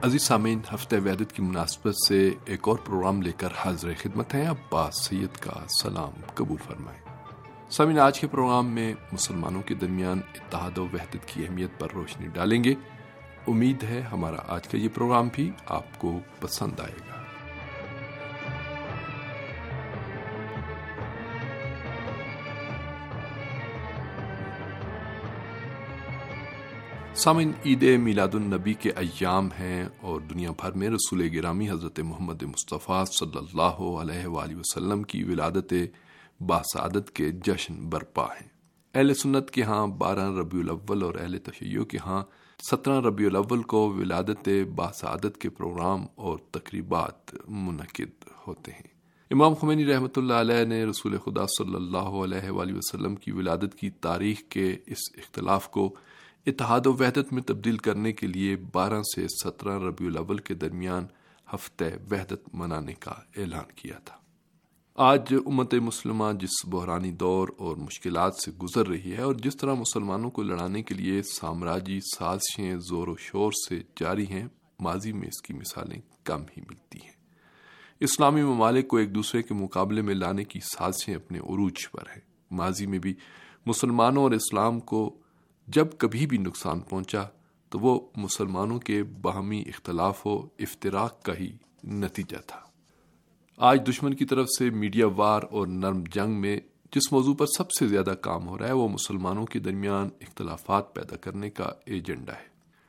عزیز سامعین، ہفتہ وحدت کی مناسبت سے ایک اور پروگرام لے کر حاضر خدمت ہیں۔ عباس سید کا سلام قبول فرمائیں۔ سامعین، آج کے پروگرام میں مسلمانوں کے درمیان اتحاد و وحدت کی اہمیت پر روشنی ڈالیں گے۔ امید ہے ہمارا آج کا یہ پروگرام بھی آپ کو پسند آئے گا۔ سامعین، عید میلاد النبی کے ایام ہیں اور دنیا بھر میں رسول گرامی حضرت محمد مصطفیٰ صلی اللہ علیہ وآلہ وسلم کی ولادت باسعادت کے جشن برپا ہیں۔ اہل سنت کے ہاں 12 ربیع الاول اور اہل تشیع کے ہاں 17 ربیع الاول کو ولادت باسعادت کے پروگرام اور تقریبات منعقد ہوتے ہیں۔ امام خمینی رحمۃ اللہ علیہ نے رسول خدا صلی اللہ علیہ وآلہ وسلم کی ولادت کی تاریخ کے اس اختلاف کو اتحاد و وحدت میں تبدیل کرنے کے لیے 12 سے 17 ربیع الاول کے درمیان ہفتہ وحدت منانے کا اعلان کیا تھا۔ آج امت مسلمہ جس بحرانی دور اور مشکلات سے گزر رہی ہے اور جس طرح مسلمانوں کو لڑانے کے لیے سامراجی سازشیں زور و شور سے جاری ہیں، ماضی میں اس کی مثالیں کم ہی ملتی ہیں۔ اسلامی ممالک کو ایک دوسرے کے مقابلے میں لانے کی سازشیں اپنے عروج پر ہیں۔ ماضی میں بھی مسلمانوں اور اسلام کو جب کبھی بھی نقصان پہنچا تو وہ مسلمانوں کے باہمی اختلاف و افتراق کا ہی نتیجہ تھا۔ آج دشمن کی طرف سے میڈیا وار اور نرم جنگ میں جس موضوع پر سب سے زیادہ کام ہو رہا ہے وہ مسلمانوں کے درمیان اختلافات پیدا کرنے کا ایجنڈا ہے۔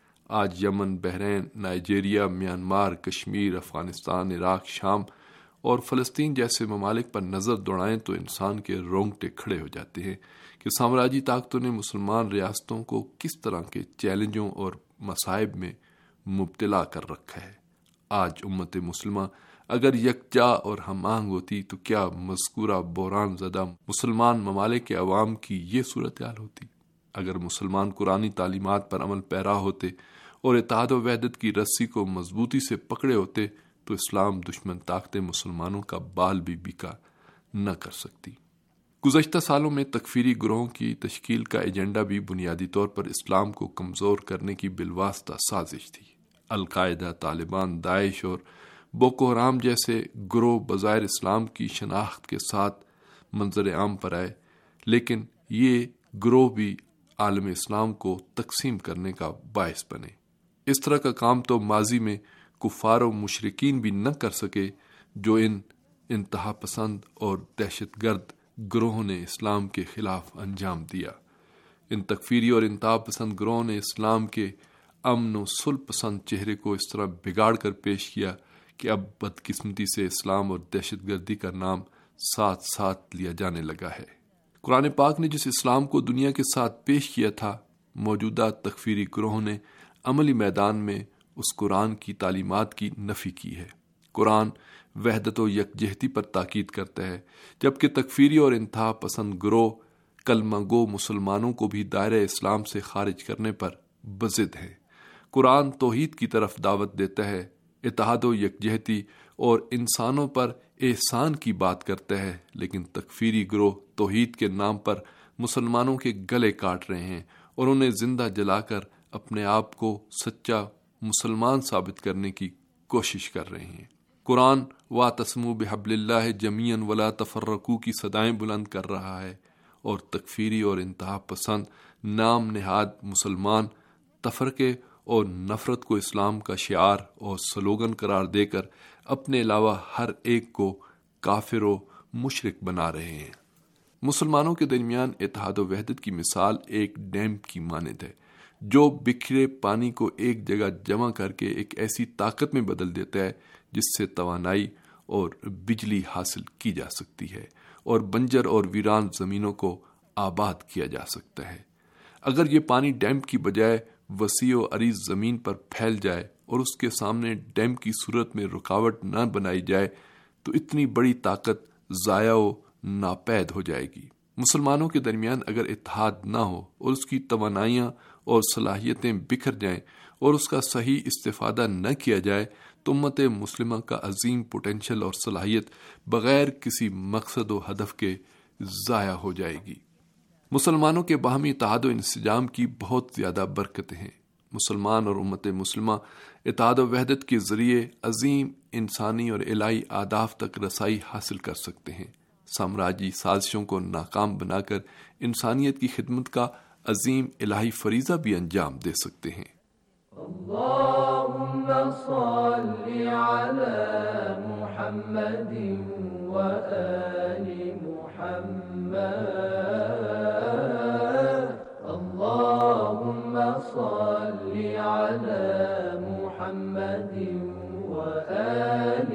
آج Yemen, Bahrain, Nigeria, Myanmar, Kashmir, Afghanistan, Iraq, شام اور فلسطین جیسے ممالک پر نظر دوڑائیں تو انسان کے رونگٹے کھڑے ہو جاتے ہیں کہ سامراجی طاقتوں نے مسلمان ریاستوں کو کس طرح کے چیلنجوں اور مصائب میں مبتلا کر رکھا ہے۔ آج امت مسلمہ اگر یکجا اور ہم آہنگ ہوتی تو کیا مذکورہ بحران زدہ مسلمان ممالک کے عوام کی یہ صورتحال ہوتی؟ اگر مسلمان قرآنی تعلیمات پر عمل پیرا ہوتے اور اتحاد و وحدت کی رسی کو مضبوطی سے پکڑے ہوتے تو اسلام دشمن طاقتیں مسلمانوں کا بال بھی بیکا نہ کر سکتی۔ گزشتہ سالوں میں تکفیری گروہوں کی تشکیل کا ایجنڈا بھی بنیادی طور پر اسلام کو کمزور کرنے کی بالواسطہ سازش تھی۔ القاعدہ، طالبان، داعش اور بوکو حرام جیسے گروہ بظاہر اسلام کی شناخت کے ساتھ منظر عام پر آئے، لیکن یہ گروہ بھی عالم اسلام کو تقسیم کرنے کا باعث بنے۔ اس طرح کا کام تو ماضی میں کفار و مشرکین بھی نہ کر سکے جو ان انتہا پسند اور دہشت گرد گروہوں نے اسلام کے خلاف انجام دیا۔ ان تکفیری اور انتہا پسند گروہوں نے اسلام کے امن و صلح پسند چہرے کو اس طرح بگاڑ کر پیش کیا کہ اب بدقسمتی سے اسلام اور دہشت گردی کا نام ساتھ ساتھ لیا جانے لگا ہے۔ قرآن پاک نے جس اسلام کو دنیا کے ساتھ پیش کیا تھا، موجودہ تکفیری گروہوں نے عملی میدان میں اس قرآن کی تعلیمات کی نفی کی ہے۔ قرآن وحدت و یکجہتی پر تاکید کرتا ہے، جبکہ تکفیری اور انتہا پسند گروہ کلمہ گو مسلمانوں کو بھی دائرہ اسلام سے خارج کرنے پر بضد ہیں۔ قرآن توحید کی طرف دعوت دیتا ہے، اتحاد و یکجہتی اور انسانوں پر احسان کی بات کرتا ہے، لیکن تکفیری گروہ توحید کے نام پر مسلمانوں کے گلے کاٹ رہے ہیں اور انہیں زندہ جلا کر اپنے آپ کو سچا مسلمان ثابت کرنے کی کوشش کر رہے ہیں۔ قرآن وَاعْتَصِمُوا بِحَبْلِ اللَّهِ جَمِيعًا وَلَا تَفَرَّقُوا کی صدائیں بلند کر رہا ہے، اور تکفیری اور انتہا پسند نام نہاد مسلمان تفرقے اور نفرت کو اسلام کا شعار اور سلوگن قرار دے کر اپنے علاوہ ہر ایک کو کافر و مشرک بنا رہے ہیں۔ مسلمانوں کے درمیان اتحاد و وحدت کی مثال ایک ڈیم کی مانند ہے جو بکھرے پانی کو ایک جگہ جمع کر کے ایک ایسی طاقت میں بدل دیتا ہے جس سے توانائی اور بجلی حاصل کی جا سکتی ہے اور بنجر اور ویران زمینوں کو آباد کیا جا سکتا ہے۔ اگر یہ پانی ڈیم کی بجائے وسیع و عریض زمین پر پھیل جائے اور اس کے سامنے ڈیم کی صورت میں رکاوٹ نہ بنائی جائے تو اتنی بڑی طاقت ضائع و ناپید ہو جائے گی۔ مسلمانوں کے درمیان اگر اتحاد نہ ہو اور اس کی توانائیاں اور صلاحیتیں بکھر جائیں اور اس کا صحیح استفادہ نہ کیا جائے تو امت مسلمہ کا عظیم پوٹینشل اور صلاحیت بغیر کسی مقصد و ہدف کے ضائع ہو جائے گی۔ مسلمانوں کے باہمی اتحاد و انسجام کی بہت زیادہ برکتیں ہیں۔ مسلمان اور امت مسلمہ اتحاد و وحدت کے ذریعے عظیم انسانی اور الہی اہداف تک رسائی حاصل کر سکتے ہیں، سامراجی سازشوں کو ناکام بنا کر انسانیت کی خدمت کا عظیم الہی فریضہ بھی انجام دے سکتے ہیں۔ اللہم صل علی محمد و آل محمد، اللہم صل علی محمد و آل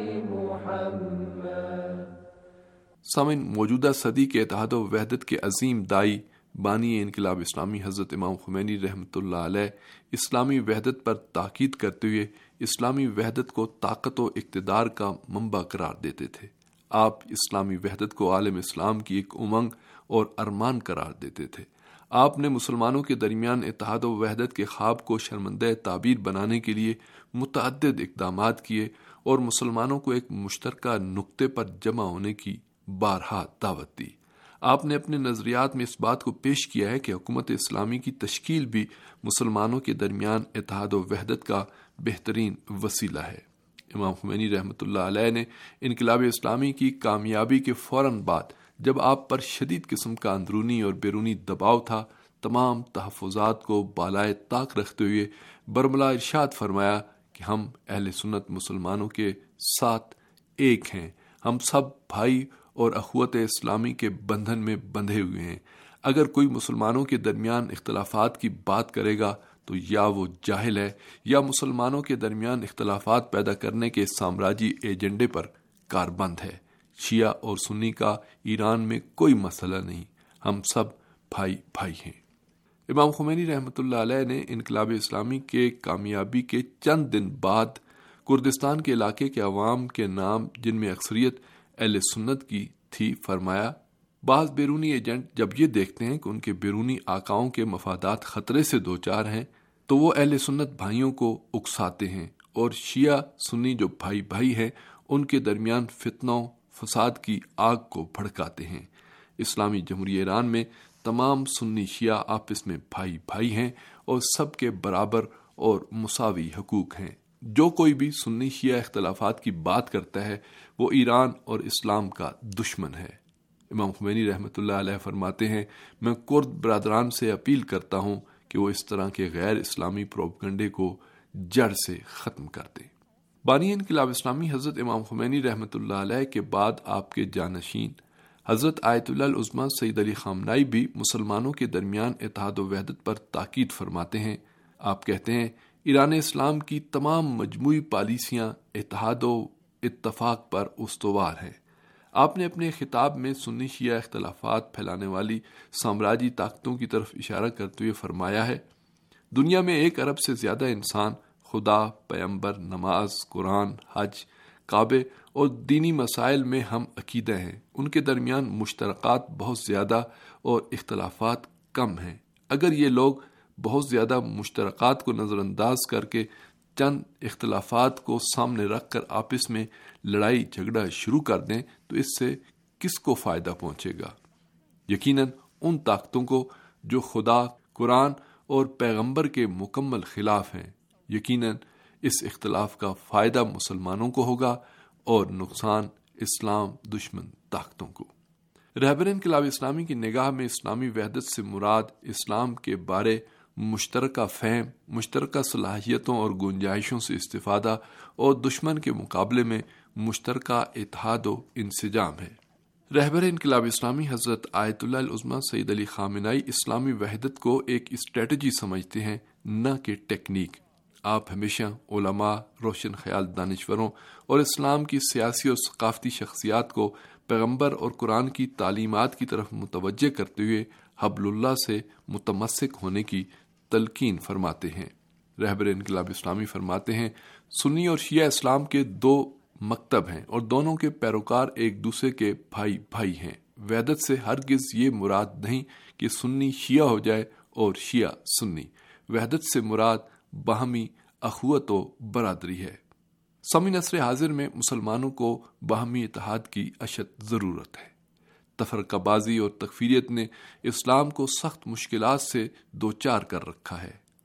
محمد۔ سامعین، موجودہ صدی کے اتحاد و وحدت کے عظیم دائی بانی انقلاب اسلامی حضرت امام خمینی رحمۃ اللہ علیہ اسلامی وحدت پر تاکید کرتے ہوئے اسلامی وحدت کو طاقت و اقتدار کا منبع قرار دیتے تھے۔ آپ اسلامی وحدت کو عالم اسلام کی ایک امنگ اور ارمان قرار دیتے تھے۔ آپ نے مسلمانوں کے درمیان اتحاد و وحدت کے خواب کو شرمندہ تعبیر بنانے کے لیے متعدد اقدامات کیے اور مسلمانوں کو ایک مشترکہ نقطے پر جمع ہونے کی بارہا دعوت دی۔ آپ نے اپنے نظریات میں اس بات کو پیش کیا ہے کہ حکومت اسلامی کی تشکیل بھی مسلمانوں کے درمیان اتحاد و وحدت کا بہترین وسیلہ ہے۔ امام خمینی رحمۃ اللہ علیہ نے انقلاب اسلامی کی کامیابی کے فوراً بعد، جب آپ پر شدید قسم کا اندرونی اور بیرونی دباؤ تھا، تمام تحفظات کو بالائے طاق رکھتے ہوئے برملا ارشاد فرمایا کہ ہم اہل سنت مسلمانوں کے ساتھ ایک ہیں، ہم سب بھائی اور اخوت اسلامی کے بندھن میں بندھے ہوئے ہیں۔ اگر کوئی مسلمانوں کے درمیان اختلافات کی بات کرے گا تو یا وہ جاہل ہے یا مسلمانوں کے درمیان اختلافات پیدا کرنے کے سامراجی ایجنڈے پر کاربند ہے۔ شیعہ اور سنی کا ایران میں کوئی مسئلہ نہیں، ہم سب بھائی بھائی ہیں۔ امام خمینی رحمۃ اللہ علیہ نے انقلاب اسلامی کے کامیابی کے چند دن بعد کردستان کے علاقے کے عوام کے نام، جن میں اکثریت اہل سنت کی تھی، فرمایا، بعض بیرونی ایجنٹ جب یہ دیکھتے ہیں کہ ان کے بیرونی آقاؤں کے مفادات خطرے سے دوچار ہیں تو وہ اہل سنت بھائیوں کو اکساتے ہیں اور شیعہ سنی جو بھائی بھائی ہیں ان کے درمیان فتنوں فساد کی آگ کو بھڑکاتے ہیں۔ اسلامی جمہوریہ ایران میں تمام سنی شیعہ آپس میں بھائی بھائی ہیں اور سب کے برابر اور مساوی حقوق ہیں۔ جو کوئی بھی سنی شیعہ اختلافات کی بات کرتا ہے وہ ایران اور اسلام کا دشمن ہے۔ امام خمینی رحمۃ اللہ علیہ فرماتے ہیں، میں کرد برادران سے اپیل کرتا ہوں کہ وہ اس طرح کے غیر اسلامی پروپیگنڈے کو جڑ سے ختم کر دیں۔ بانی انقلاب اسلامی حضرت امام خمینی رحمۃ اللہ علیہ کے بعد آپ کے جانشین حضرت آیت اللہ العظمیٰ سید علی خامنائی بھی مسلمانوں کے درمیان اتحاد و وحدت پر تاکید فرماتے ہیں۔ آپ کہتے ہیں، ایران اسلام کی تمام مجموعی پالیسیاں اتحاد و اتفاق پر استوار ہیں۔ آپ نے اپنے خطاب میں سنی شیعہ اختلافات پھیلانے والی سامراجی طاقتوں کی طرف اشارہ کرتے ہوئے فرمایا ہے، دنیا میں 1 ارب سے زیادہ انسان خدا، پیغمبر، نماز، قرآن، حج، کعبے اور دینی مسائل میں ہم عقیدہ ہیں۔ ان کے درمیان مشترکات بہت زیادہ اور اختلافات کم ہیں۔ اگر یہ لوگ بہت زیادہ مشترکات کو نظر انداز کر کے چند اختلافات کو سامنے رکھ کر آپس میں لڑائی جھگڑا شروع کر دیں تو اس سے کس کو فائدہ پہنچے گا؟ یقیناً ان طاقتوں کو جو خدا، قرآن اور پیغمبر کے مکمل خلاف ہیں۔ یقیناً اس اختلاف کا فائدہ مسلمانوں کو ہوگا اور نقصان اسلام دشمن طاقتوں کو۔ رہبر انقلاب اسلامی کی نگاہ میں اسلامی وحدت سے مراد اسلام کے بارے مشترکہ فہم، مشترکہ صلاحیتوں اور گنجائشوں سے استفادہ اور دشمن کے مقابلے میں مشترکہ اتحاد و انسجام ہے۔ رہبر انقلاب اسلامی حضرت آیت اللہ العظمیٰ سید علی خامنائی اسلامی وحدت کو ایک اسٹریٹجی سمجھتے ہیں، نہ کہ ٹیکنیک۔ آپ ہمیشہ علماء، روشن خیال دانشوروں اور اسلام کی سیاسی اور ثقافتی شخصیات کو پیغمبر اور قرآن کی تعلیمات کی طرف متوجہ کرتے ہوئے حبل اللہ سے متمسک ہونے کی تلقین فرماتے ہیں۔ رہبر انقلاب اسلامی فرماتے ہیں، سنی اور شیعہ اسلام کے 2 مکتب ہیں اور دونوں کے پیروکار ایک دوسرے کے بھائی بھائی ہیں۔ وحدت سے ہرگز یہ مراد نہیں کہ سنی شیعہ ہو جائے اور شیعہ سنی۔ وحدت سے مراد باہمی اخوت و برادری ہے۔ سامعین، عصر حاضر میں مسلمانوں کو باہمی اتحاد کی اشد ضرورت ہے۔ تفرقہ بازی اور تکفیریت نے اسلام کو سخت مشکلات سے دوچار کر رکھا ہے۔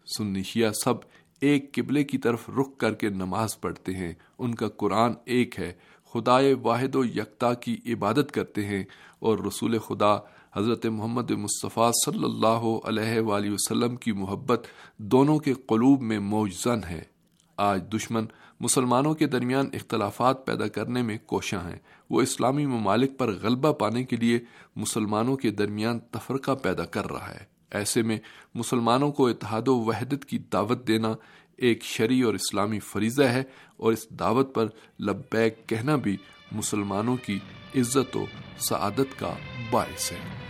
سنی شیعہ سب ایک قبلے کی طرف رخ کر کے نماز پڑھتے ہیں، ان کا قرآن ایک ہے، خدائے واحد و یکتا کی عبادت کرتے ہیں، اور رسول خدا حضرت محمد مصطفیٰ صلی اللہ علیہ وآلہ وسلم کی محبت دونوں کے قلوب میں موجزن ہے۔ آج دشمن مسلمانوں کے درمیان اختلافات پیدا کرنے میں کوشاں ہیں۔ وہ اسلامی ممالک پر غلبہ پانے کے لیے مسلمانوں کے درمیان تفرقہ پیدا کر رہا ہے۔ ایسے میں مسلمانوں کو اتحاد و وحدت کی دعوت دینا ایک شرعی اور اسلامی فریضہ ہے، اور اس دعوت پر لبیک کہنا بھی مسلمانوں کی عزت و سعادت کا باعث ہے۔